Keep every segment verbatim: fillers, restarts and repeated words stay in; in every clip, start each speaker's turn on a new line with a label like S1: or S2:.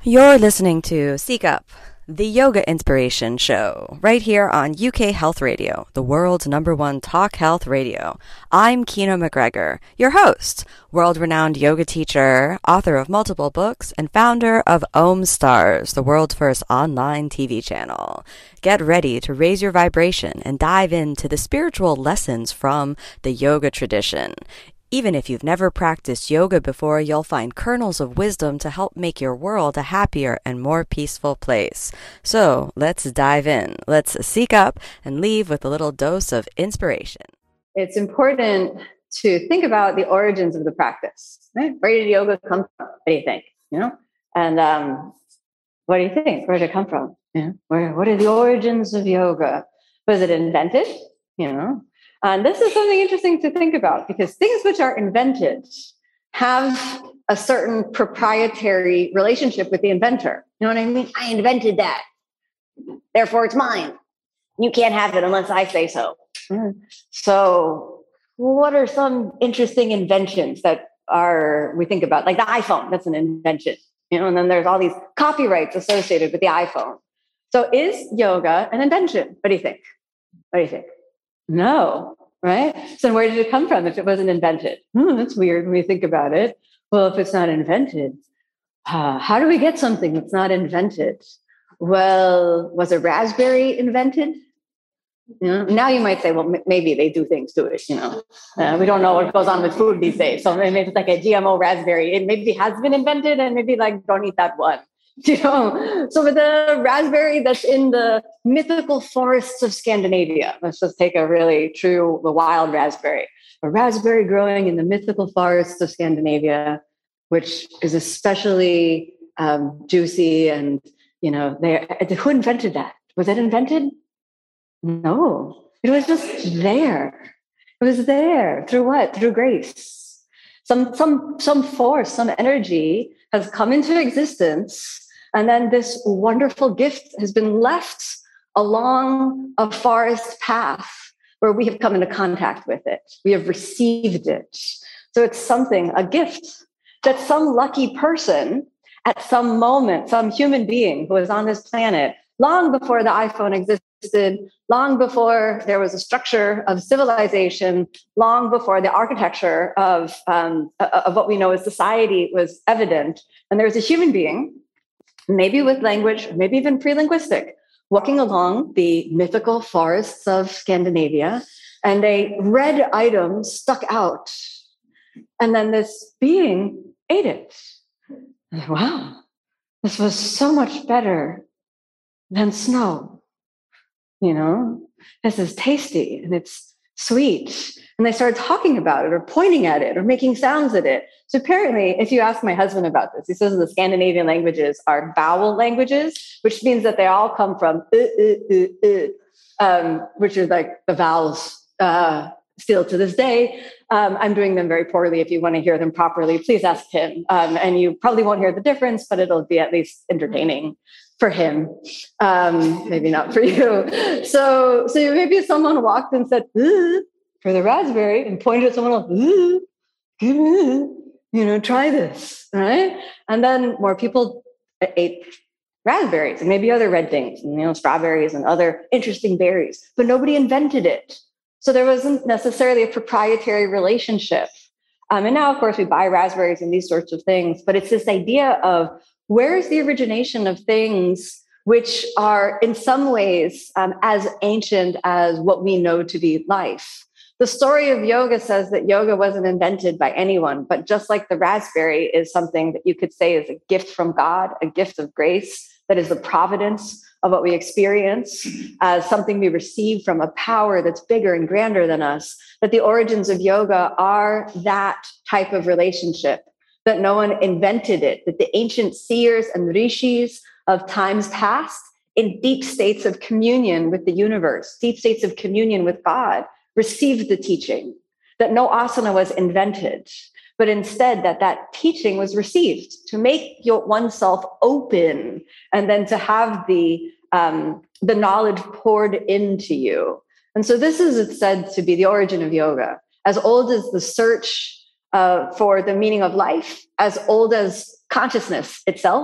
S1: You're listening to Seek Up, the Yoga Inspiration Show, right here on U K Health Radio, the world's number one talk health radio. I'm Kina McGregor, your host, world-renowned yoga teacher, author of multiple books, and founder of Om Stars, the world's first online T V channel. Get ready to raise your vibration and dive into the spiritual lessons from the yoga tradition. Even if you've never practiced yoga before, you'll find kernels of wisdom to help make your world a happier and more peaceful place. So let's dive in. Let's seek up and leave with a little dose of inspiration.
S2: It's important to think about the origins of the practice. Right? Where did yoga come from? What do you think? You know, and um, what do you think? Where did it come from? Yeah. Where? What are the origins of yoga? Was it invented? You know. And this is something interesting to think about because things which are invented have a certain proprietary relationship with the inventor. You know what I mean? I invented that. Therefore, it's mine. You can't have it unless I say so. Mm. So what are some interesting inventions that are we think about? Like the iPhone, that's an invention. You know, and then there's all these copyrights associated with the iPhone. So is yoga an invention? What do you think? What do you think? No, right? So where did it come from if it wasn't invented? Hmm, that's weird when we think about it. Well, if it's not invented, uh, how do we get something that's not invented? Well, was a raspberry invented? You know, now you might say, well, m- maybe they do things to it, you know. Uh, we don't know what goes on with food these days. So maybe it's like a G M O raspberry. It maybe has been invented and maybe like don't eat that one. You know, so with the raspberry that's in the mythical forests of Scandinavia, let's just take a really true, the wild raspberry, a raspberry growing in the mythical forests of Scandinavia, which is especially um, juicy. And, you know, they, who invented that? Was it invented? No, it was just there. It was there through what? Through grace. Some, some, some force, some energy has come into existence. And then this wonderful gift has been left along a forest path where we have come into contact with it. We have received it. So it's something, a gift that some lucky person at some moment, some human being who was on this planet long before the iPhone existed, long before there was a structure of civilization, long before the architecture of, um, of what we know as society was evident. And there was a human being, maybe with language, maybe even pre-linguistic, walking along the mythical forests of Scandinavia, and a red item stuck out. And then this being ate it. Wow, this was so much better than snow. You know, this is tasty and it's sweet. And they started talking about it or pointing at it or making sounds at it. So apparently, if you ask my husband about this, he says the Scandinavian languages are vowel languages, which means that they all come from uh, uh, uh, uh, um, which are like the vowels uh, still to this day. Um, I'm doing them very poorly. If you want to hear them properly, please ask him. Um, and you probably won't hear the difference, but it'll be at least entertaining for him. Um, maybe not for you. So, so maybe someone walked and said, uh, for the raspberry, and pointed at someone else, uh, give me, you know, try this, right? And then more people ate raspberries and maybe other red things, and, you know, strawberries and other interesting berries, but nobody invented it. So there wasn't necessarily a proprietary relationship. Um, and now, of course, we buy raspberries and these sorts of things, but it's this idea of where is the origination of things which are in some ways um, as ancient as what we know to be life. The story of yoga says that yoga wasn't invented by anyone, but just like the raspberry is something that you could say is a gift from God, a gift of grace, that is the providence of what we experience, as something we receive from a power that's bigger and grander than us, that the origins of yoga are that type of relationship, that no one invented it, that the ancient seers and rishis of times past, in deep states of communion with the universe, deep states of communion with God, received the teaching, that no asana was invented, but instead that that teaching was received to make your oneself open and then to have the, um, the knowledge poured into you. And so this is said to be the origin of yoga, as old as the search uh, for the meaning of life, as old as consciousness itself,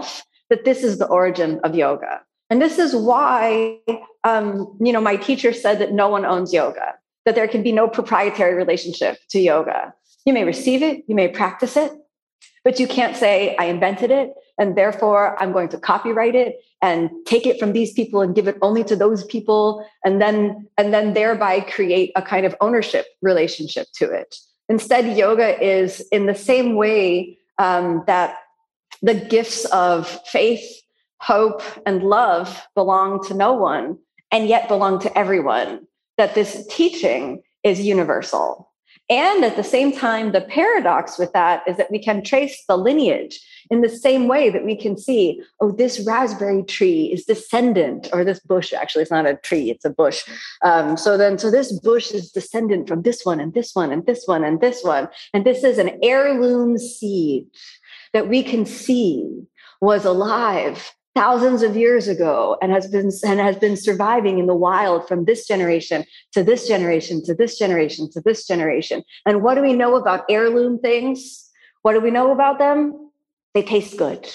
S2: that this is the origin of yoga. And this is why, um, you know, my teacher said that no one owns yoga, that there can be no proprietary relationship to yoga. You may receive it, you may practice it, but you can't say, I invented it, and therefore I'm going to copyright it and take it from these people and give it only to those people, and then, and then thereby create a kind of ownership relationship to it. Instead, yoga is in the same way um, that the gifts of faith, hope, and love belong to no one, and yet belong to everyone, that this teaching is universal. And at the same time, the paradox with that is that we can trace the lineage in the same way that we can see, oh, this raspberry tree is descendant, or this bush, actually, it's not a tree, it's a bush. Um, so then, so this bush is descendant from this one and this one and this one and this one. And this is an heirloom seed that we can see was alive thousands of years ago and has been and has been surviving in the wild from this generation to this generation to this generation to this generation. And what do we know about heirloom things? What do we know about them? They taste good,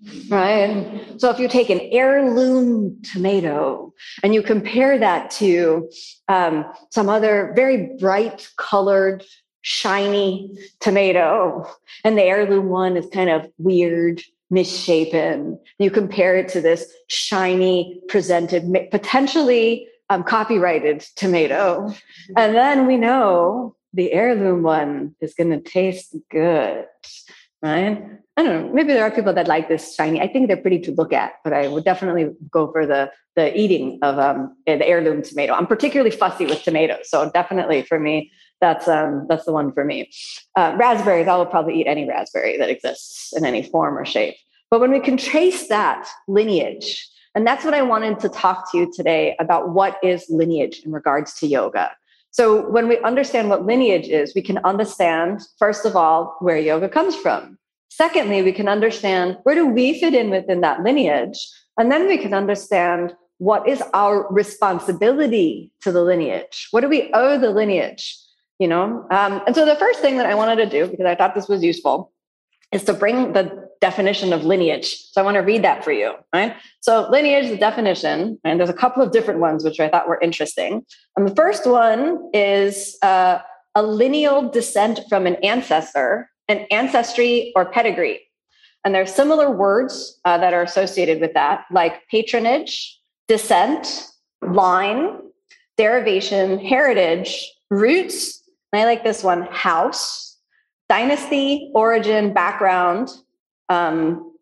S2: right? So if you take an heirloom tomato and you compare that to um, some other very bright colored, shiny tomato, and the heirloom one is kind of weird, misshapen. You compare it to this shiny, presented, potentially um, copyrighted tomato. And then we know the heirloom one is going to taste good, right? I don't know. Maybe there are people that like this shiny. I think they're pretty to look at, but I would definitely go for the, the eating of um, the heirloom tomato. I'm particularly fussy with tomatoes. So definitely for me, That's um that's the one for me. Uh, raspberries, I will probably eat any raspberry that exists in any form or shape. But when we can trace that lineage, and that's what I wanted to talk to you today about, what is lineage in regards to yoga. So when we understand what lineage is, we can understand, first of all, where yoga comes from. Secondly, we can understand where do we fit in within that lineage. And then we can understand what is our responsibility to the lineage. What do we owe the lineage? You know, um, and so the first thing that I wanted to do, because I thought this was useful, is to bring the definition of lineage. So I want to read that for you, right? So lineage, the definition, and there's a couple of different ones which I thought were interesting. And the first one is uh, a lineal descent from an ancestor, an ancestry or pedigree. And there are similar words uh, that are associated with that, like patronage, descent, line, derivation, heritage, roots. And I like this one, house, dynasty, origin, background, um,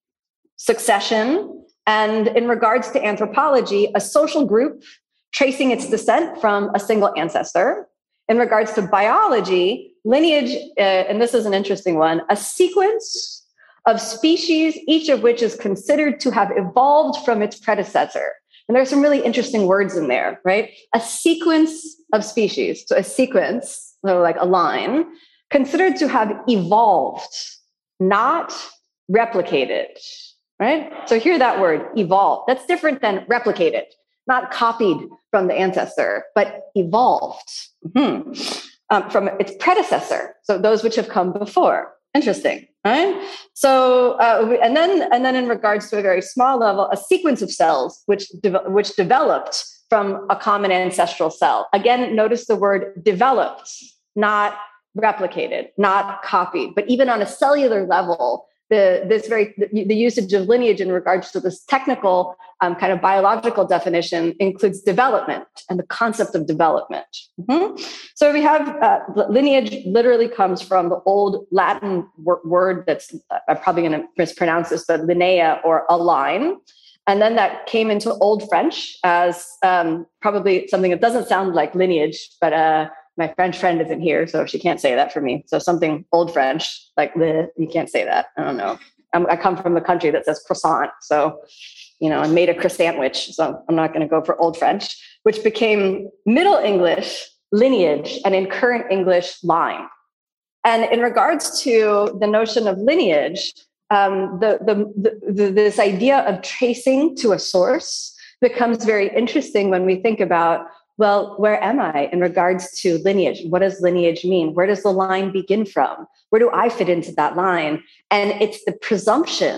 S2: succession. And in regards to anthropology, a social group tracing its descent from a single ancestor. In regards to biology, lineage, uh, and this is an interesting one, a sequence of species, each of which is considered to have evolved from its predecessor. And there's some really interesting words in there, right? A sequence of species, so a sequence, so like a line, considered to have evolved, not replicated, right? So hear that word, evolved. That's different than replicated, not copied from the ancestor, but evolved mm-hmm. um, from its predecessor. So those which have come before. Interesting, right? So, uh, and then, and then, in regards to a very small level, a sequence of cells which de- which developed from a common ancestral cell. Again, notice the word developed, not replicated, not copied. But even on a cellular level, the this very the, the usage of lineage in regards to this technical um, kind of biological definition includes development and the concept of development. Mm-hmm. So we have uh, lineage literally comes from the old Latin wor- word that's uh, I'm probably going to mispronounce this, but linea, or a line. And then that came into Old French as um, probably something that doesn't sound like lineage, but uh, my French friend isn't here, so she can't say that for me. So something Old French, like the, you can't say that. I don't know. I'm, I come from the country that says croissant. So, you know, I made a croissant sandwich. So I'm not going to go for Old French, which became Middle English, lineage, and in current English, line. And in regards to the notion of lineage, um, the, the, the, the this idea of tracing to a source becomes very interesting when we think about, well, where am I in regards to lineage? What does lineage mean? Where does the line begin from? Where do I fit into that line? And it's the presumption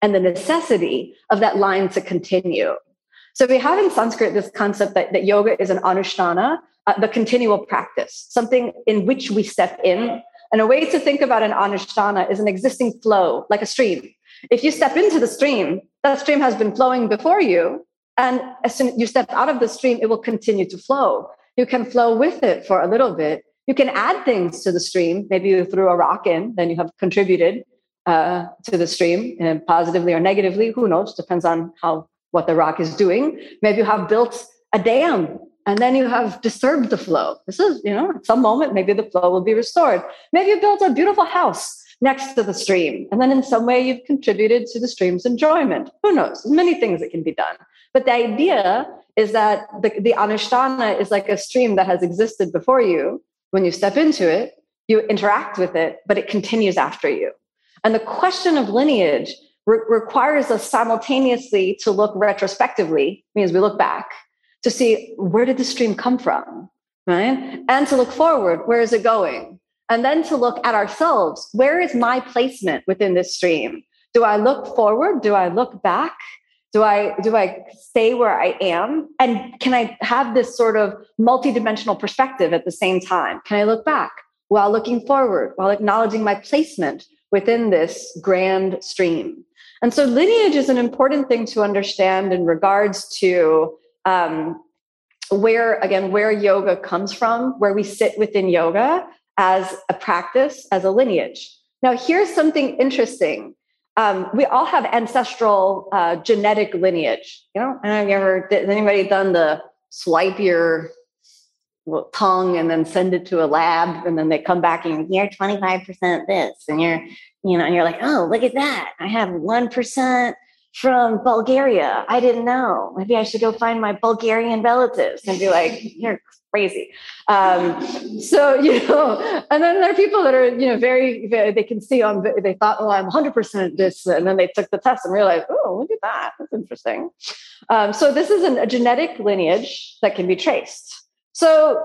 S2: and the necessity of that line to continue. So we have in Sanskrit this concept that, that yoga is an anushtana, uh, the continual practice, something in which we step in. And a way to think about an anushtana is an existing flow, like a stream. If you step into the stream, that stream has been flowing before you. And as soon as you step out of the stream, it will continue to flow. You can flow with it for a little bit. You can add things to the stream. Maybe you threw a rock in, then you have contributed uh, to the stream, and positively or negatively. Who knows? Depends on how what the rock is doing. Maybe you have built a dam, and then you have disturbed the flow. This is, you know, at some moment, maybe the flow will be restored. Maybe you built a beautiful house next to the stream, and then in some way you've contributed to the stream's enjoyment. Who knows? There's many things that can be done. But the idea is that the, the anushtana is like a stream that has existed before you. When you step into it, you interact with it, but it continues after you. And the question of lineage re- requires us simultaneously to look retrospectively, means we look back, to see where did the stream come from, right? And to look forward, where is it going? And then to look at ourselves, where is my placement within this stream? Do I look forward? Do I look back? Do I do I stay where I am? And can I have this sort of multidimensional perspective at the same time? Can I look back while looking forward, while acknowledging my placement within this grand stream? And so lineage is an important thing to understand in regards to um, where, again, where yoga comes from, where we sit within yoga as a practice, as a lineage. Now, here's something interesting. Um, we all have ancestral uh, genetic lineage. You know, I don't know if you ever, has anybody done the swipe your well, tongue and then send it to a lab, and then they come back and you're twenty-five percent this, and you're, you know, and you're like, oh, look at that. I have one percent from Bulgaria. I didn't know. Maybe I should go find my Bulgarian relatives and be like, you're crazy. Um, so, you know, and then there are people that are, you know, very, very they can see on, they thought, oh, I'm one hundred percent this. And then they took the test and realized, oh, look at that. That's interesting. Um, so this is an, a genetic lineage that can be traced. So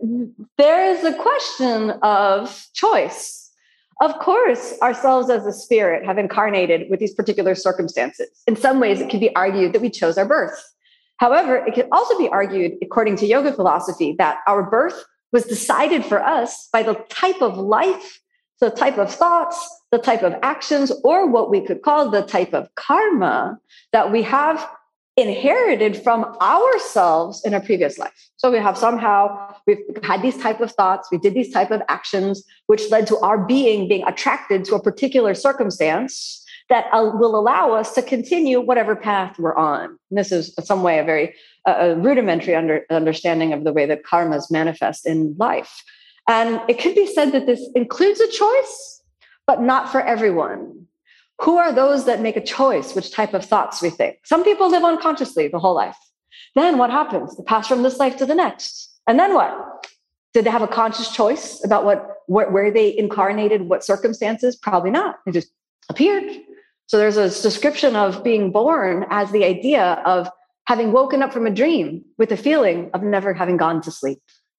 S2: there is a question of choice. Of course, ourselves as a spirit have incarnated with these particular circumstances. In some ways, it can be argued that we chose our birth. However, it can also be argued, according to yoga philosophy, that our birth was decided for us by the type of life, the type of thoughts, the type of actions, or what we could call the type of karma that we have inherited from ourselves in a previous life. So we have somehow, we've had these type of thoughts, we did these type of actions, which led to our being being attracted to a particular circumstance that uh, will allow us to continue whatever path we're on. And this is in some way a very uh, a rudimentary under, understanding of the way that karmas manifest in life. And it could be said that this includes a choice, but not for everyone. Who are those that make a choice which type of thoughts we think? Some people live unconsciously the whole life. Then what happens? They pass from this life to the next. And then what? Did they have a conscious choice about what, where, where they incarnated, what circumstances? Probably not. They just appeared. So there's a description of being born as the idea of having woken up from a dream with the feeling of never having gone to sleep.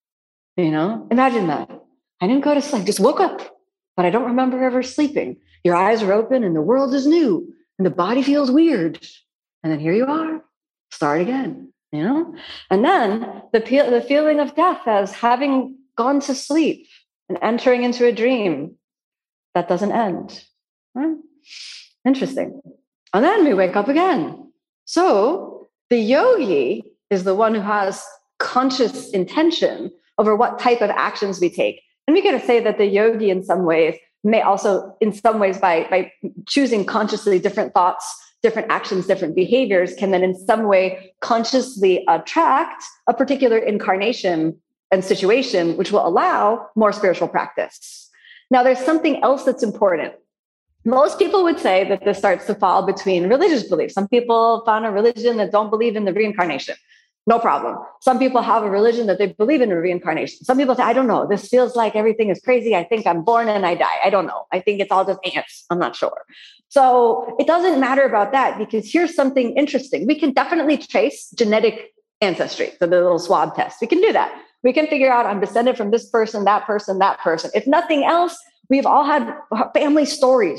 S2: You know, imagine that. I didn't go to sleep, just woke up, but I don't remember ever sleeping. Your eyes are open and the world is new and the body feels weird. And then here you are, start again, you know? And then the, the feeling of death as having gone to sleep and entering into a dream that doesn't end. Right? Interesting. And then we wake up again. So the yogi is the one who has conscious intention over what type of actions we take. And we got to say that the yogi in some ways may also, in some ways, by, by choosing consciously different thoughts, different actions, different behaviors, can then in some way consciously attract a particular incarnation and situation, which will allow more spiritual practice. Now, there's something else that's important. Most people would say that this starts to fall between religious beliefs. Some people found a religion that don't believe in the reincarnation. No problem. Some people have a religion that they believe in a reincarnation. Some people say, I don't know. This feels like everything is crazy. I think I'm born and I die. I don't know. I think it's all just ants. I'm not sure. So it doesn't matter about that, because here's something interesting. We can definitely trace genetic ancestry. So the little swab test, we can do that. We can figure out I'm descended from this person, that person, that person. If nothing else, we've all had family stories.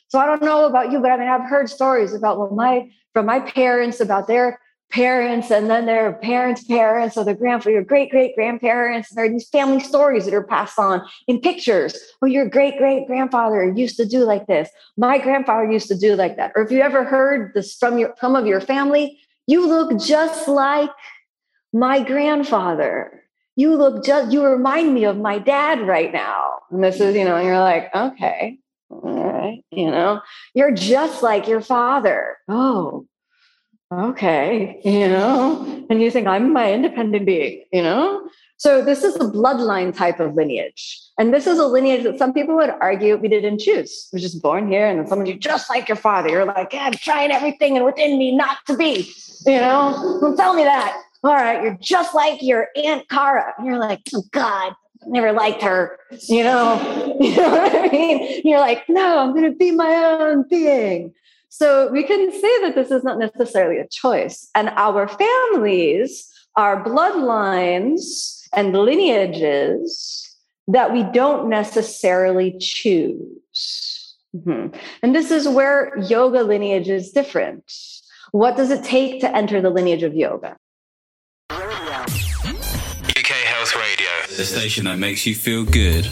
S2: So I don't know about you, but I mean, I've heard stories about, well, my, from my parents, about their parents, and then their parents' parents, or their grandfather, your great great grandparents. There are these family stories that are passed on in pictures. Oh, your great great grandfather used to do like this. My grandfather used to do like that. Or if you ever heard this from your some of your family, you look just like my grandfather. You look just. You remind me of my dad right now. And this is, you know, and you're like, okay, all right, you know, you're just like your father. Oh. Okay, you know, and you think I'm my independent being, you know? So this is a bloodline type of lineage. And this is a lineage that some people would argue we didn't choose. We're just born here, and then someone, you just like your father. You're like, yeah, I'm trying everything and within me not to be, you know? Don't tell me that. All right, you're just like your Aunt Cara. And you're like, oh God, never liked her, you know? You know what I mean? You're like, no, I'm going to be my own being. So we can say that this is not necessarily a choice. And our families are bloodlines and lineages that we don't necessarily choose. Mm-hmm. And this is where yoga lineage is different. What does it take to enter the lineage of yoga?
S3: U K Health Radio, the station that makes you feel good.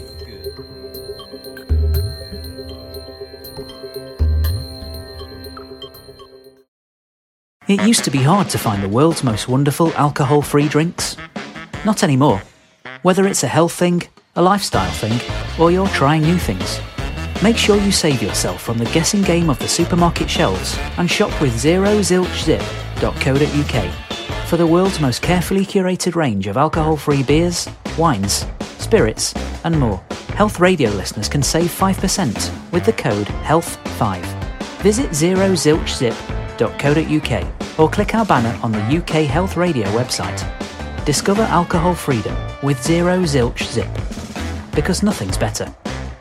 S4: It used to be hard to find the world's most wonderful alcohol-free drinks. Not anymore. Whether it's a health thing, a lifestyle thing, or you're trying new things, make sure you save yourself from the guessing game of the supermarket shelves and shop with zero zilch zip dot co dot U K for the world's most carefully curated range of alcohol-free beers, wines, spirits, and more. Health Radio listeners can save five percent with the code health five. Visit zero zilch zip dot co dot U K or click our banner on the U K Health Radio website. Discover alcohol freedom with Zero Zilch Zip, because nothing's better.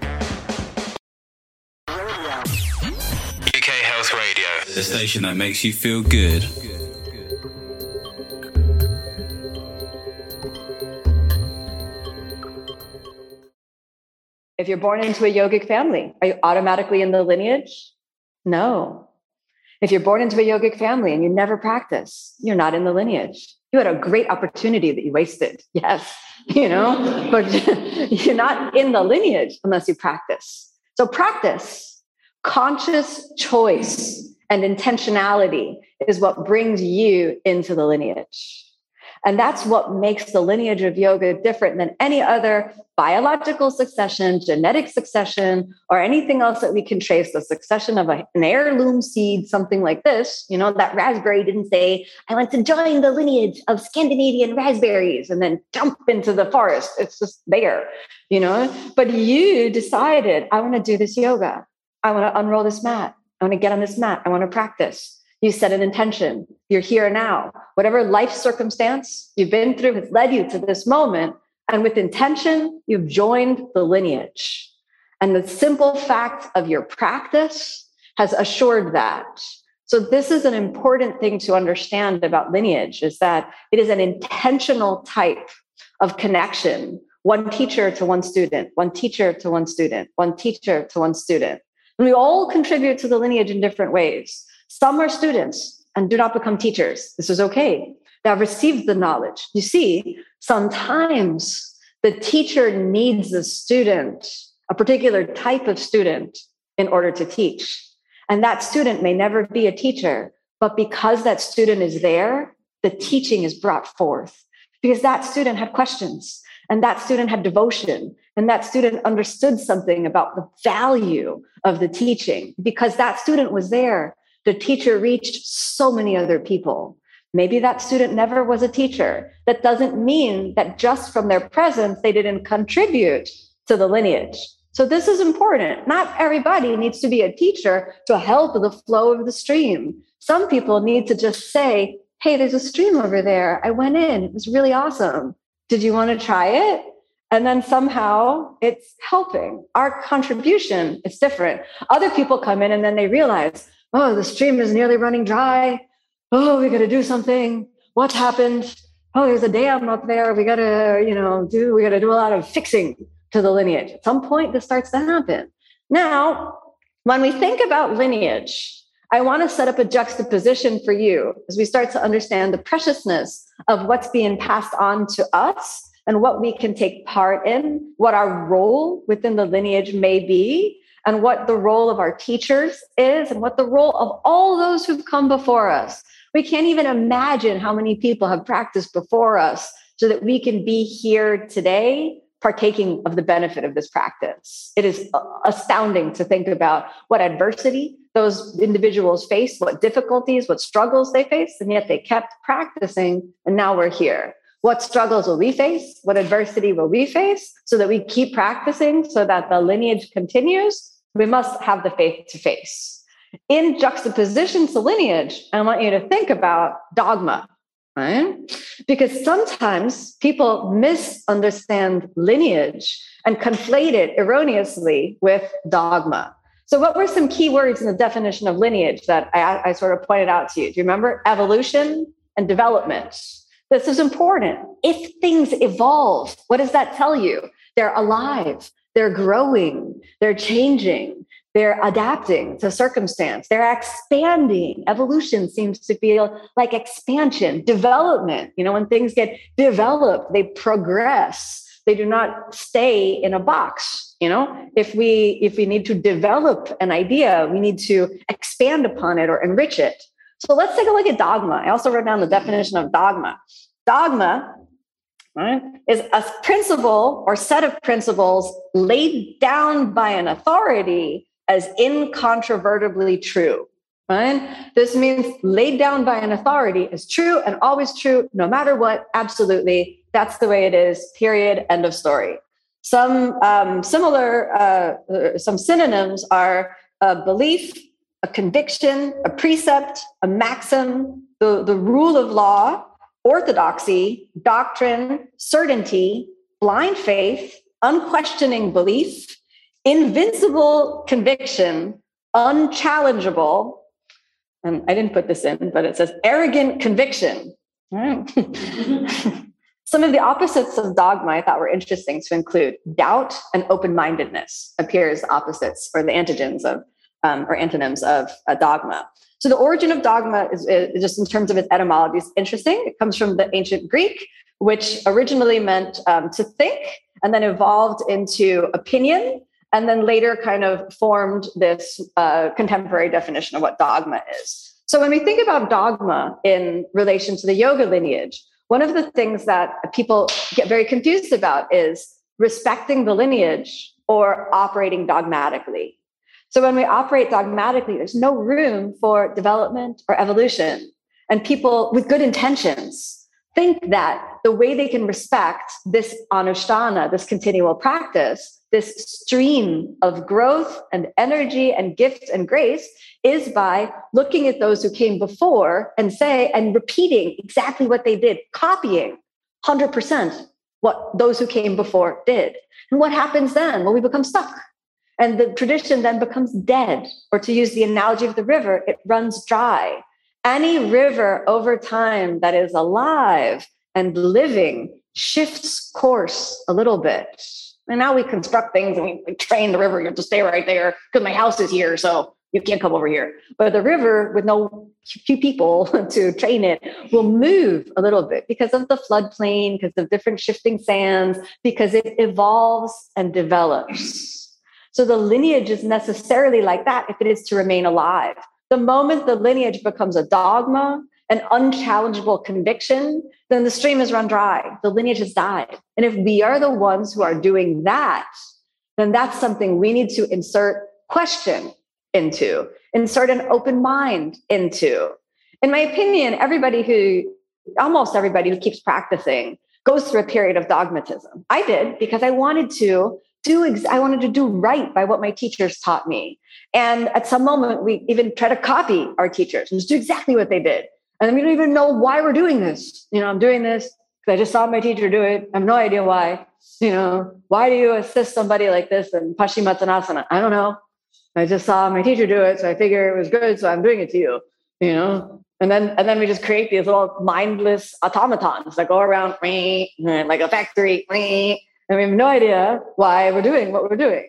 S3: U K Health Radio, the station that makes you feel good.
S2: If you're born into a yogic family, are you automatically in the lineage? No. If you're born into a yogic family and you never practice, you're not in the lineage. You had a great opportunity that you wasted. Yes, you know, but you're not in the lineage unless you practice. So practice, conscious choice and intentionality is what brings you into the lineage. And that's what makes the lineage of yoga different than any other biological succession, genetic succession, or anything else that we can trace. The succession of a, an heirloom seed, something like this. You know, that raspberry didn't say, I want to join the lineage of Scandinavian raspberries and then jump into the forest. It's just there, you know. But you decided, I want to do this yoga. I want to unroll this mat. I want to get on this mat. I want to practice. You set an intention. You're here now. Whatever life circumstance you've been through has led you to this moment. And with intention, you've joined the lineage. And the simple fact of your practice has assured that. So this is an important thing to understand about lineage, is that it is an intentional type of connection. One teacher to one student, one teacher to one student, one teacher to one student. And we all contribute to the lineage in different ways. Some are students and do not become teachers. This is okay. They have received the knowledge. You see, sometimes the teacher needs a student, a particular type of student, in order to teach. And that student may never be a teacher, but because that student is there, the teaching is brought forth. Because that student had questions, and that student had devotion, and that student understood something about the value of the teaching. Because that student was there, the teacher reached so many other people. Maybe that student never was a teacher. That doesn't mean that just from their presence, they didn't contribute to the lineage. So this is important. Not everybody needs to be a teacher to help the flow of the stream. Some people need to just say, hey, there's a stream over there. I went in. It was really awesome. Did you want to try it? And then somehow it's helping. Our contribution is different. Other people come in and then they realize, oh, the stream is nearly running dry. Oh, we got to do something. What happened? Oh, there's a dam up there. We got to, you know, do, we got to do a lot of fixing to the lineage. At some point, this starts to happen. Now, When we think about lineage, I want to set up a juxtaposition for you as we start to understand the preciousness of what's being passed on to us and what we can take part in, what our role within the lineage may be, and what the role of our teachers is, and what the role of all those who've come before us. We can't even imagine how many people have practiced before us so that we can be here today partaking of the benefit of this practice. It is astounding to think about what adversity those individuals faced, what difficulties, what struggles they faced, and yet they kept practicing, and now we're here. What struggles will we face? What adversity will we face so that we keep practicing so that the lineage continues? We must have the faith to face. In juxtaposition to lineage, I want you to think about dogma, right? Because sometimes people misunderstand lineage and conflate it erroneously with dogma. So what were some key words in the definition of lineage that I, I sort of pointed out to you? Do you remember? Evolution and development. This is important. If things evolve, what does that tell you? They're alive, they're growing, they're changing, they're adapting to circumstance, they're expanding. Evolution seems to feel like expansion, development. You know, when things get developed, they progress. They do not stay in a box. You know, if we if we need to develop an idea, we need to expand upon it or enrich it. So let's take a look at dogma. I also wrote down the definition of dogma. Dogma, right, is a principle or set of principles laid down by an authority as incontrovertibly true. Right? This means laid down by an authority is true and always true, no matter what. Absolutely, that's the way it is. Period. End of story. Some um, similar, uh, some synonyms are a belief, a conviction, a precept, a maxim, the, the rule of law, orthodoxy, doctrine, certainty, blind faith, unquestioning belief, invincible conviction, unchallengeable, and I didn't put this in, but it says arrogant conviction. Right. Some of the opposites of dogma I thought were interesting to include. Doubt and open-mindedness appear as opposites or the antigens of Um, or antonyms of a dogma. So the origin of dogma is, is just in terms of its etymology is interesting. It comes from the ancient Greek, which originally meant um, to think and then evolved into opinion and then later kind of formed this uh, contemporary definition of what dogma is. So when we think about dogma in relation to the yoga lineage, one of the things that people get very confused about is respecting the lineage or operating dogmatically. So when we operate dogmatically, there's no room for development or evolution. And people with good intentions think that the way they can respect this anushtana, this continual practice, this stream of growth and energy and gift and grace is by looking at those who came before and say, and repeating exactly what they did, copying one hundred percent what those who came before did. And what happens then? Well, we become stuck. And the tradition then becomes dead. Or to use the analogy of the river, it runs dry. Any river over time that is alive and living shifts course a little bit. And now we construct things and we train the river. You have to stay right there because my house is here, so you can't come over here. But the river, with no few people to train it, will move a little bit because of the floodplain, because of different shifting sands, because it evolves and develops. So the lineage is necessarily like that if it is to remain alive. The moment the lineage becomes a dogma, an unchallengeable conviction, then the stream has run dry. The lineage has died. And if we are the ones who are doing that, then that's something we need to insert question into, insert an open mind into. In my opinion, everybody who, almost everybody who keeps practicing goes through a period of dogmatism. I did because I wanted to Do ex- I wanted to do right by what my teachers taught me. And at some moment, we even try to copy our teachers and just do exactly what they did. And then we don't even know why we're doing this. You know, I'm doing this because I just saw my teacher do it. I have no idea why. You know, why do you assist somebody like this in Paschimottanasana? I don't know. I just saw my teacher do it, so I figure it was good, so I'm doing it to you. You know, and then and then we just create these little mindless automatons that go around like a factory. And we have no idea why we're doing what we're doing.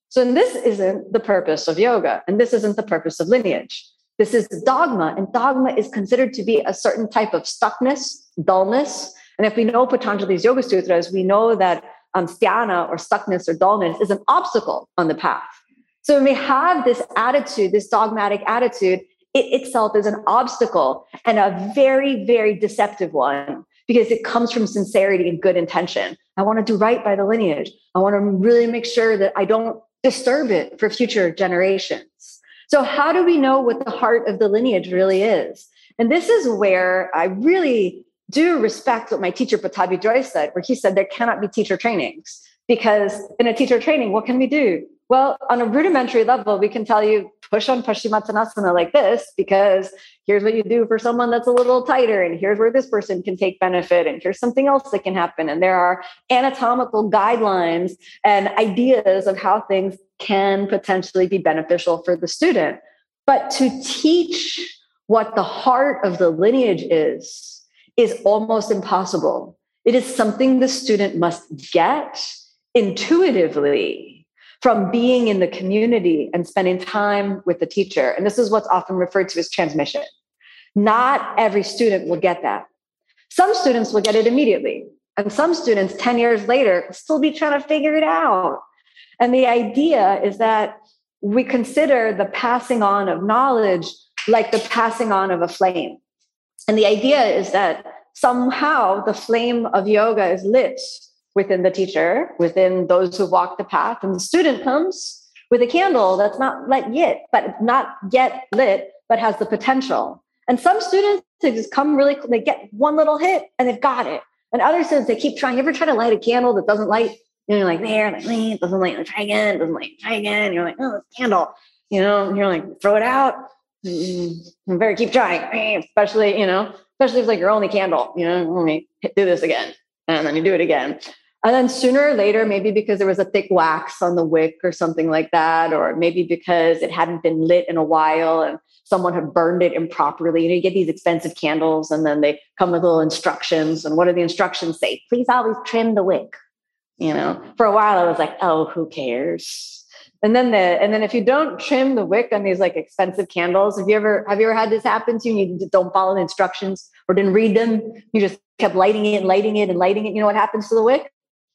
S2: So and this isn't the purpose of yoga, and this isn't the purpose of lineage. This is dogma, and dogma is considered to be a certain type of stuckness, dullness. And if we know Patanjali's Yoga Sutras, we know that um, sthana or stuckness or dullness is an obstacle on the path. So when we have this attitude, this dogmatic attitude, it itself is an obstacle, and a very, very deceptive one, because it comes from sincerity and good intention. I want to do right by the lineage. I want to really make sure that I don't disturb it for future generations. So how do we know what the heart of the lineage really is? And this is where I really do respect what my teacher Pattabhi Jois said, where he said there cannot be teacher trainings, because in a teacher training, what can we do? Well, on a rudimentary level, we can tell you push on Paschimottanasana like this, because here's what you do for someone that's a little tighter, and here's where this person can take benefit, and here's something else that can happen. And there are anatomical guidelines and ideas of how things can potentially be beneficial for the student. But to teach what the heart of the lineage is, is almost impossible. It is something the student must get intuitively from being in the community and spending time with the teacher. And this is what's often referred to as transmission. Not every student will get that. Some students will get it immediately. And some students ten years later will still be trying to figure it out. And the idea is that we consider the passing on of knowledge like the passing on of a flame. And the idea is that somehow the flame of yoga is lit within the teacher, within those who walk the path, and the student comes with a candle that's not lit yet, but not yet lit, but has the potential. And some students, they just come really, they get one little hit and they've got it. And other students, they keep trying. You ever try to light a candle that doesn't light? You know, you're like, there, like, it doesn't light, try again, doesn't light, try again. You're like, oh, it's a candle. You know, you're like, throw it out. You better keep trying, especially, you know, especially if it's like your only candle, you know, let me do this again. And then you do it again. And then sooner or later, maybe because there was a thick wax on the wick or something like that, or maybe because it hadn't been lit in a while and someone had burned it improperly. You know, you get these expensive candles and then they come with little instructions. And what do the instructions say? Please always trim the wick. You know, for a while I was like, oh, who cares? And then the and then if you don't trim the wick on these like expensive candles, have you ever have you ever had this happen to you? And you just don't follow the instructions or didn't read them. You just kept lighting it and lighting it and lighting it. You know what happens to the wick?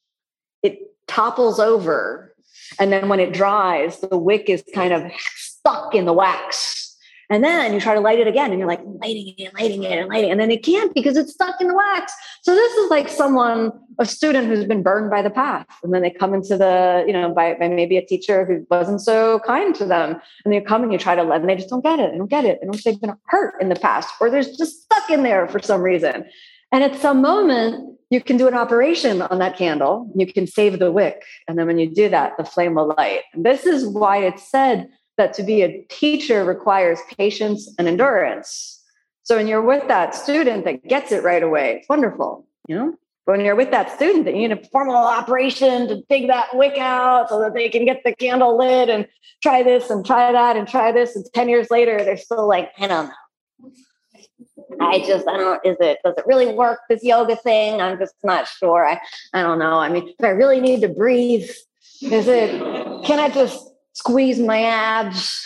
S2: It topples over. And then when it dries, the wick is kind of stuck in the wax. And then you try to light it again and you're like lighting it, lighting it, and lighting it. And then it can't because it's stuck in the wax. So this is like someone, a student who's been burned by the path. And then they come into the, you know, by, by maybe a teacher who wasn't so kind to them. And they come and you try to let them, they just don't get it. They don't get it. They don't, they've been hurt in the past, or they're just stuck in there for some reason. And at some moment, you can do an operation on that candle. You can save the wick. And then when you do that, the flame will light. And this is why it's said that to be a teacher requires patience and endurance. So when you're with that student that gets it right away, it's wonderful, you know? But when you're with that student that you need to perform a little operation to dig that wick out so that they can get the candle lit and try this and try that and try this. And ten years later, they're still like, I don't know. I just, I don't, is it, does it really work, this yoga thing? I'm just not sure. I, I don't know. I mean, do I really need to breathe? Is it, can I just squeeze my abs?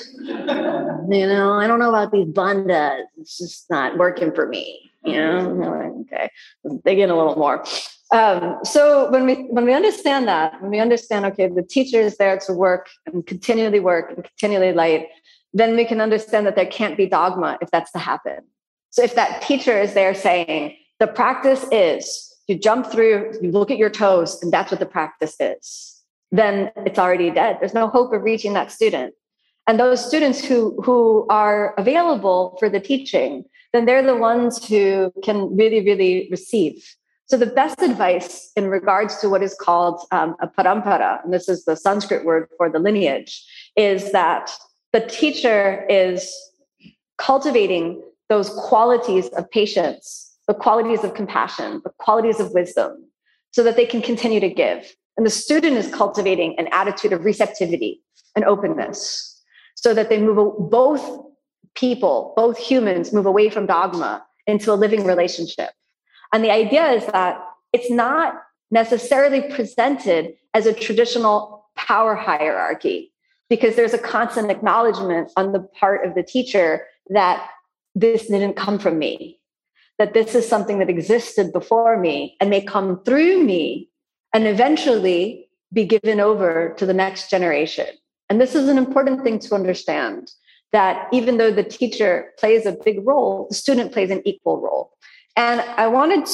S2: You know, I don't know about these bandhas. It's just not working for me. You know, okay, let's dig in a little more. Um, so when we when we understand that, when we understand, okay, the teacher is there to work and continually work and continually light, then we can understand that there can't be dogma if that's to happen. So if that teacher is there saying the practice is you jump through, you look at your toes, and that's what the practice is, then it's already dead. There's no hope of reaching that student. And those students who, who are available for the teaching, then they're the ones who can really, really receive. So the best advice in regards to what is called um, a parampara, and this is the Sanskrit word for the lineage, is that the teacher is cultivating those qualities of patience, the qualities of compassion, the qualities of wisdom, so that they can continue to give. And the student is cultivating an attitude of receptivity and openness, so that they move, both people, both humans move away from dogma into a living relationship. And the idea is that it's not necessarily presented as a traditional power hierarchy, because there's a constant acknowledgement on the part of the teacher that this didn't come from me, that this is something that existed before me and may come through me and eventually be given over to the next generation. And this is an important thing to understand, that even though the teacher plays a big role, the student plays an equal role. And I wanted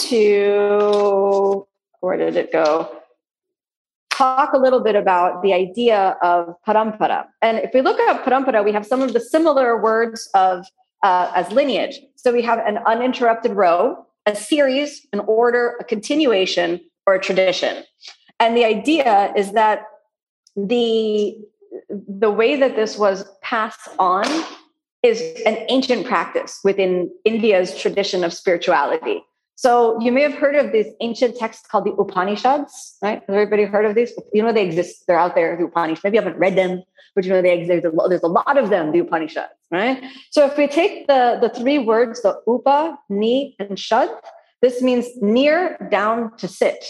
S2: to, where did it go? Talk a little bit about the idea of parampara. And if we look at parampara, we have some of the similar words of uh, as lineage. So we have an uninterrupted row, a series, an order, a continuation, or a tradition. And the idea is that the the way that this was passed on is an ancient practice within India's tradition of spirituality. So you may have heard of these ancient texts called the Upanishads, right? Has everybody heard of these? You know they exist. They're out there, the Upanishads. Maybe you haven't read them, but you know they exist. There's a, there's a lot of them, the Upanishads, right? So if we take the, the three words, the Upa, Ni, and Shad, this means near, down, to sit.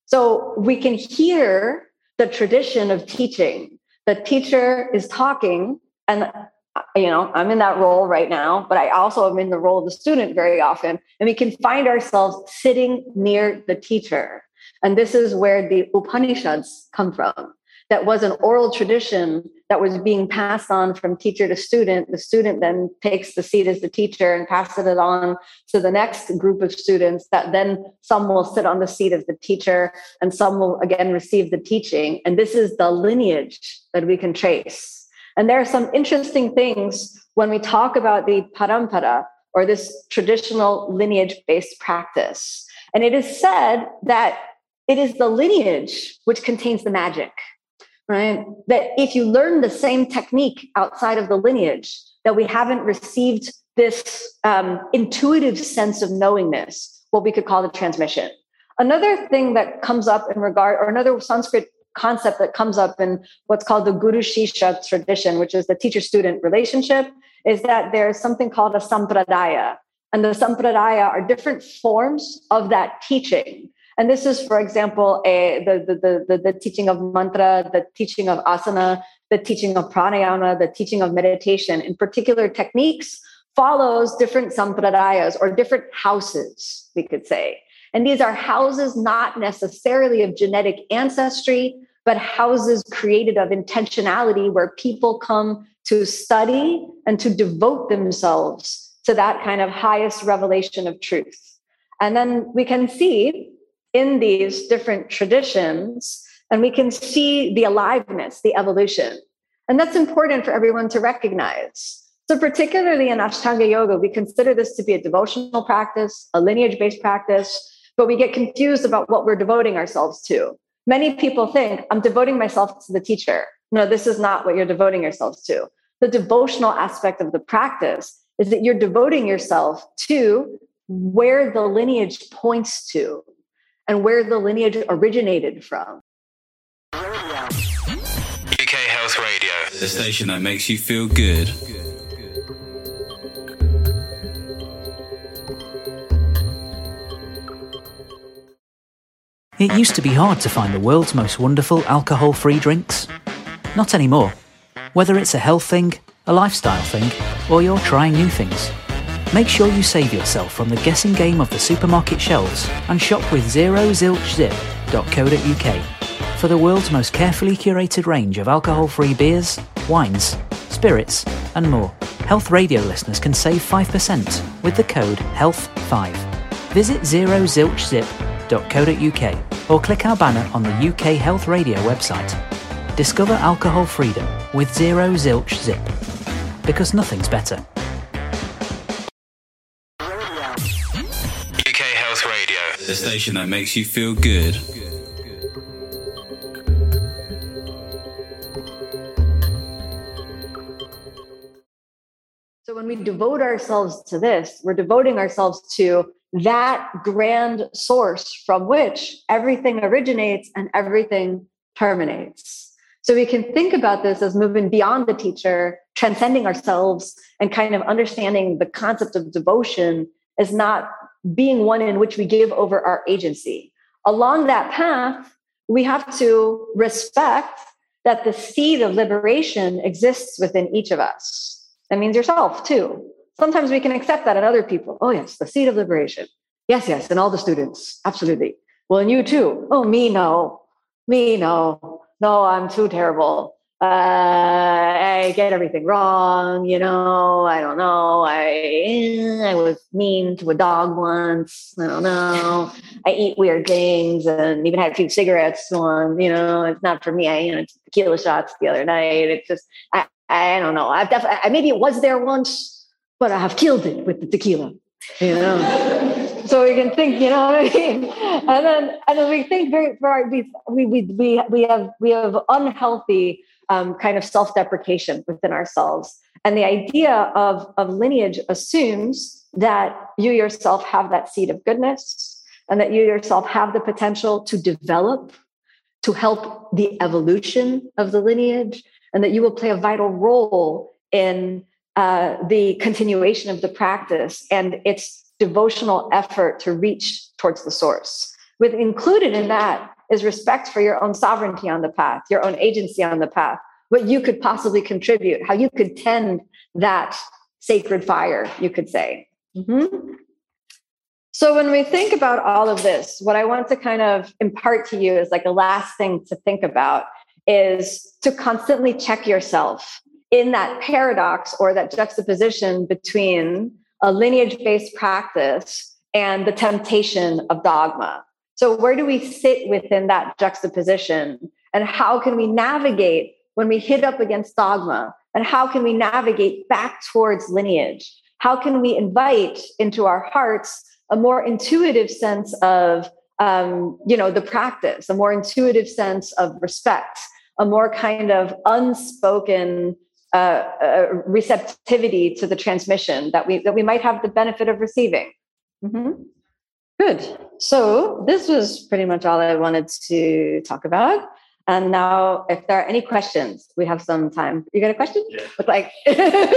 S2: So we can hear the tradition of teaching. The teacher is talking, and you know, I'm in that role right now, but I also am in the role of the student very often. And we can find ourselves sitting near the teacher. And this is where the Upanishads come from. That was an oral tradition that was being passed on from teacher to student. The student then takes the seat as the teacher and passes it on to the next group of students, that then some will sit on the seat of the teacher and some will again receive the teaching. And this is the lineage that we can trace. And there are some interesting things when we talk about the parampara, or this traditional lineage-based practice. And it is said that it is the lineage which contains the magic, right? That if you learn the same technique outside of the lineage, that we haven't received this um, intuitive sense of knowingness, what we could call the transmission. Another thing that comes up in regard, or another Sanskrit concept that comes up in what's called the Guru Shishya tradition, which is the teacher-student relationship, is that there's something called a sampradaya. And the sampradaya are different forms of that teaching. And this is, for example, a, the, the, the, the teaching of mantra, the teaching of asana, the teaching of pranayama, the teaching of meditation. In particular techniques follows different sampradayas, or different houses, we could say. And these are houses not necessarily of genetic ancestry, but houses created of intentionality, where people come to study and to devote themselves to that kind of highest revelation of truth. And then we can see in these different traditions, and we can see the aliveness, the evolution. And that's important for everyone to recognize. So particularly in Ashtanga Yoga, we consider this to be a devotional practice, a lineage-based practice, but we get confused about what we're devoting ourselves to. Many people think, I'm devoting myself to the teacher. No, this is not what you're devoting yourselves to. The devotional aspect of the practice is that you're devoting yourself to where the lineage points to and where the lineage originated from.
S3: U K Health Radio, the station that makes you feel good.
S4: It used to be hard to find the world's most wonderful alcohol-free drinks. Not anymore. Whether it's a health thing, a lifestyle thing, or you're trying new things, make sure you save yourself from the guessing game of the supermarket shelves and shop with zero zilch zip dot co dot uk for the world's most carefully curated range of alcohol-free beers, wines, spirits, and more. Health Radio listeners can save five percent with the code health five. Visit zero zilch zip dot co dot uk or click our banner on the U K Health Radio website. Discover alcohol freedom with Zero Zilch Zip, because nothing's better.
S3: U K Health Radio, the station that makes you feel good.
S2: So when we devote ourselves to this, we're devoting ourselves to that grand source from which everything originates and everything terminates. So we can think about this as moving beyond the teacher, transcending ourselves, and kind of understanding the concept of devotion as not being one in which we give over our agency. Along that path, we have to respect that the seed of liberation exists within each of us. That means yourself too. Sometimes we can accept that in other people. Oh yes, the seed of liberation. Yes, yes, and all the students, absolutely. Well, and you too. Oh, me, no. Me, no. No, I'm too terrible. Uh, I get everything wrong, you know, I don't know. I I was mean to a dog once. I don't know. I eat weird things and even had a few cigarettes on, you know, it's not for me. I, you know, tequila shots the other night. It's just, I, I don't know. I've definitely, maybe it was there once, but I have killed it with the tequila, you know. So we can think, you know what I mean? And then, and then we think very, very we, we, we, we have, we have unhealthy Um, kind of self-deprecation within ourselves. And the idea of, of lineage assumes that you yourself have that seed of goodness and that you yourself have the potential to develop, to help the evolution of the lineage, and that you will play a vital role in uh, the continuation of the practice and its devotional effort to reach towards the source. With included in that is respect for your own sovereignty on the path, your own agency on the path, what you could possibly contribute, how you could tend that sacred fire, you could say. Mm-hmm. So when we think about all of this, what I want to kind of impart to you is like a last thing to think about is to constantly check yourself in that paradox or that juxtaposition between a lineage-based practice and the temptation of dogma. So where do we sit within that juxtaposition? And how can we navigate when we hit up against dogma? And how can we navigate back towards lineage? How can we invite into our hearts a more intuitive sense of, um, you know, the practice, a more intuitive sense of respect, a more kind of unspoken uh, uh, receptivity to the transmission that we that we might have the benefit of receiving? Mm-hmm. Good. So this was pretty much all I wanted to talk about. And now, if there are any questions, we have some time. You got a question?
S5: Yeah.
S2: Look like.
S5: No,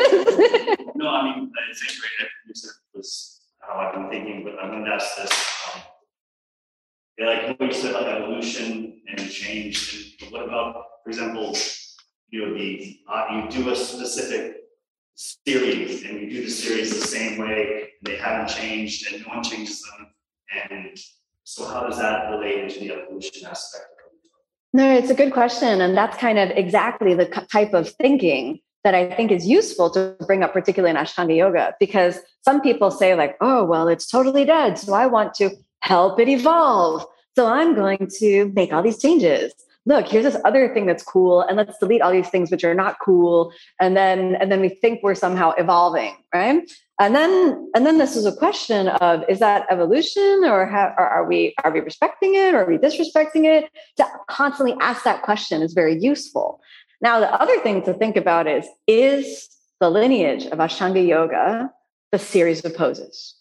S5: I mean, it's great. This was how I've been thinking, but I wanted to ask this. Um, yeah, like what you said about evolution and change. And what about, for example, you know, the uh, you do a specific series and you do the series the same way, and they haven't changed, and no one changes them. And so how does that relate into the evolution aspect?
S2: No, it's a good question. And that's kind of exactly the type of thinking that I think is useful to bring up, particularly in Ashtanga Yoga, because some people say like, oh, well, it's totally dead, so I want to help it evolve. So I'm going to make all these changes. Look, here's this other thing that's cool, and let's delete all these things which are not cool. And then, and then we think we're somehow evolving, right? And then, and then this is a question of, is that evolution, or, how, or are we are we respecting it, or are we disrespecting it? To constantly ask that question is very useful. Now, the other thing to think about is, is the lineage of Ashtanga Yoga the series of poses?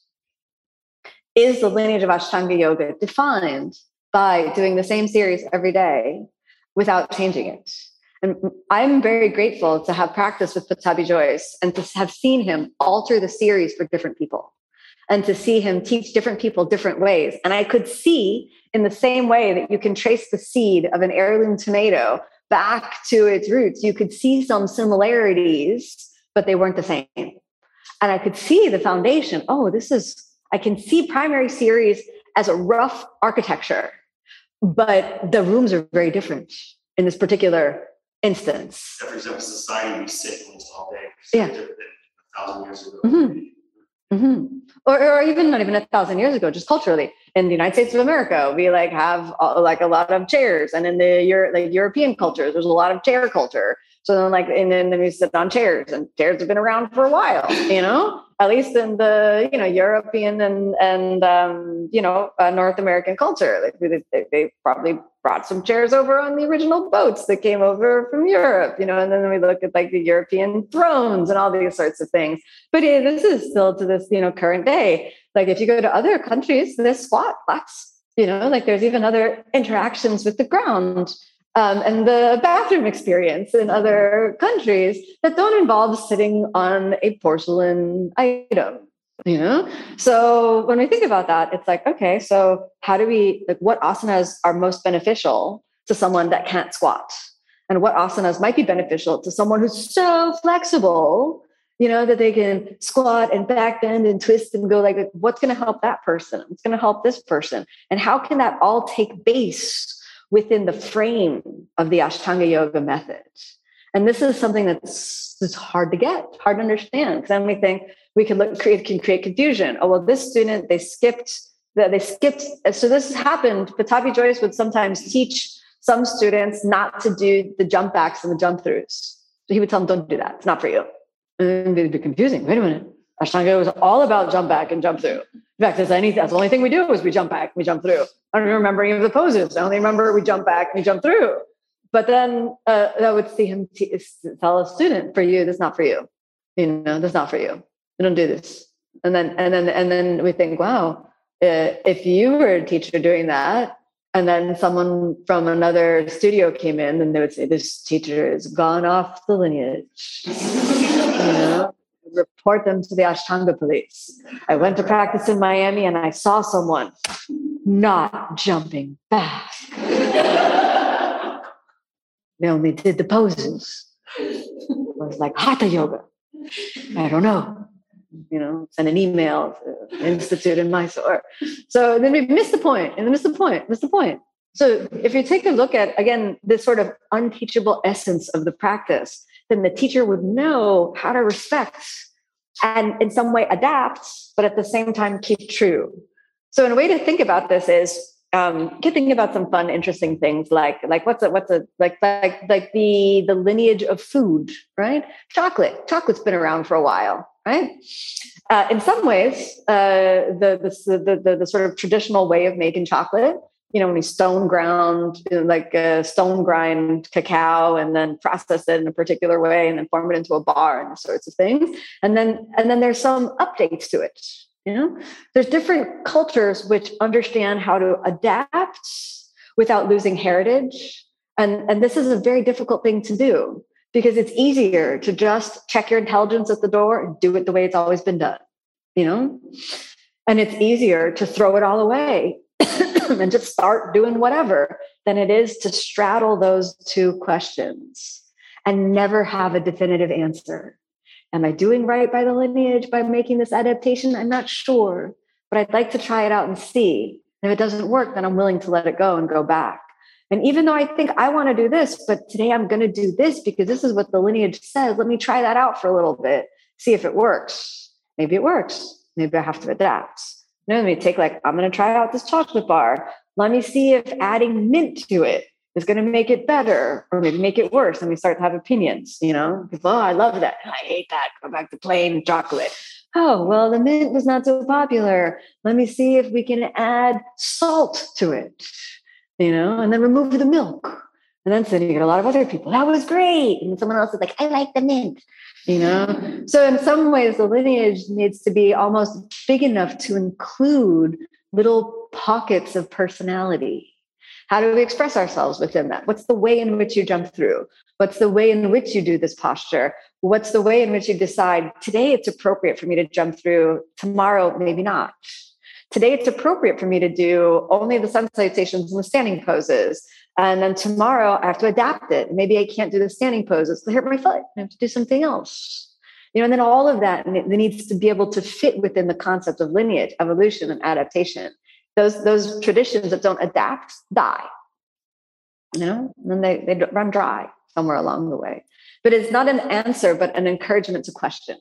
S2: Is the lineage of Ashtanga Yoga defined by doing the same series every day without changing it? And I'm very grateful to have practiced with Pattabhi Jois and to have seen him alter the series for different people and to see him teach different people different ways. And I could see in the same way that you can trace the seed of an heirloom tomato back to its roots, you could see some similarities, but they weren't the same. And I could see the foundation. Oh, this is, I can see primary series as a rough architecture, but the rooms are very different in this particular instance.
S5: For example, society, we sit almost all day.
S2: Yeah.
S5: Different than a thousand years ago.
S2: Mm-hmm. Mm-hmm. Or, or even not even a thousand years ago, just culturally. In the United States of America, we like have uh, like a lot of chairs, and in the Euro- like European cultures, there's a lot of chair culture. So then, like, and then, then we sit on chairs, and chairs have been around for a while, you know, at least in the, you know, European and, and um, you know, uh, North American culture. Like they, they probably brought some chairs over on the original boats that came over from Europe, you know, and then we look at like the European thrones and all these sorts of things. But yeah, this is still to this, you know, current day. Like if you go to other countries, there's squat flats, you know, like there's even other interactions with the ground. Um, and the bathroom experience in other countries that don't involve sitting on a porcelain item, you know? So when we think about that, it's like, okay, so how do we, like what asanas are most beneficial to someone that can't squat? and what asanas might be beneficial to someone who's so flexible, you know, that they can squat and back bend and twist and go like, what's going to help that person? What's going to help this person? And how can that all take base within the frame of the Ashtanga yoga method? And this is something that's, that's hard to get, hard to understand. Because then we think we can look, create, can create confusion. Oh, well, this student, they skipped, they skipped. So this has happened. Pattabhi Jois would sometimes teach some students not to do the jump backs and the jump throughs. So he would tell them, don't do that. It's not for you. And it'd be confusing. Wait a minute. Ashtanga was all about jump back and jump through. In fact, that's, any, that's the only thing we do is we jump back, we jump through. I don't even remember any of the poses. I only remember we jump back, we jump through. But then uh, I would see him t- tell a student, for you, that's not for you. You know, that's not for you. You don't do this. And then, and then, and then we think, wow, uh, if you were a teacher doing that, and then someone from another studio came in, and they would say, this teacher has gone off the lineage. You know, report them to the Ashtanga police. I went to practice in Miami and I saw someone not jumping back. They only did the poses. It was like Hatha yoga. I don't know. You know, send an email to the Institute in Mysore. So then we missed the point, and miss the point, miss the point. So if you take a look at, again, this sort of unteachable essence of the practice, then the teacher would know how to respect and in some way adapt, but at the same time keep true. So in a way to think about this is, um, you can think about some fun, interesting things like, like what's a, what's a, like, like, like the, the lineage of food, right? Chocolate, chocolate's been around for a while, right? Uh, in some ways, uh, the, the, the, the, the sort of traditional way of making chocolate, you know, when we stone ground, you know, like uh, stone grind cacao and then process it in a particular way and then form it into a bar and sorts of things. And then, and then there's some updates to it. You know, there's different cultures which understand how to adapt without losing heritage. And, and this is a very difficult thing to do because it's easier to just check your intelligence at the door and do it the way it's always been done, you know, and it's easier to throw it all away and just start doing whatever than it is to straddle those two questions and never have a definitive answer. Am I doing right by the lineage by making this adaptation? I'm not sure, but I'd like to try it out and see. And if it doesn't work, then I'm willing to let it go and go back. And even though I think I want to do this, but today I'm going to do this because this is what the lineage says, let me try that out for a little bit, see if it works. Maybe it works. Maybe I have to adapt. You know, let me take like, I'm going to try out this chocolate bar. Let me see if adding mint to it is going to make it better or maybe make it worse. And we start to have opinions, you know, oh, I love that. I hate that. Go back to plain chocolate. Oh, well, the mint was not so popular. Let me see if we can add salt to it, you know, and then remove the milk. And then sitting at a lot of other people, that was great. And someone else is like, I like the mint, you know? So in some ways, the lineage needs to be almost big enough to include little pockets of personality. How do we express ourselves within that? What's the way in which you jump through? What's the way in which you do this posture? What's the way in which you decide, today it's appropriate for me to jump through, tomorrow maybe not. Today it's appropriate for me to do only the sun salutations and the standing poses. And then tomorrow I have to adapt it. Maybe I can't do the standing poses. I hurt my foot. I have to do something else. You know, and then all of that needs to be able to fit within the concept of lineage, evolution, and adaptation. Those those traditions that don't adapt die, you know, and then they, they run dry somewhere along the way. But it's not an answer, but an encouragement to question.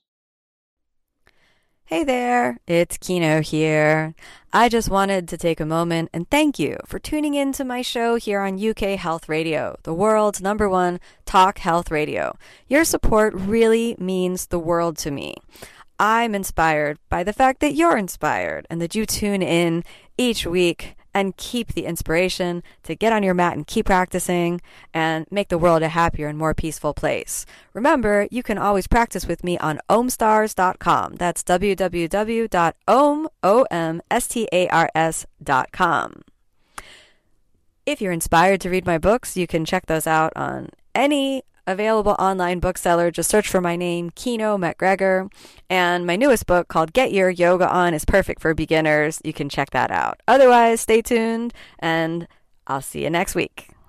S1: Hey there, it's Kino here. I just wanted to take a moment and thank you for tuning in to my show here on U K Health Radio, the world's number one talk health radio. Your support really means the world to me. I'm inspired by the fact that you're inspired and that you tune in each week and keep the inspiration to get on your mat and keep practicing and make the world a happier and more peaceful place. Remember, you can always practice with me on om stars dot com. That's w w w dot om stars dot com. If you're inspired to read my books, you can check those out on any available online bookseller. Just search for my name, Kino MacGregor. And my newest book called Get Your Yoga On is perfect for beginners. You can check that out. Otherwise, stay tuned and I'll see you next week.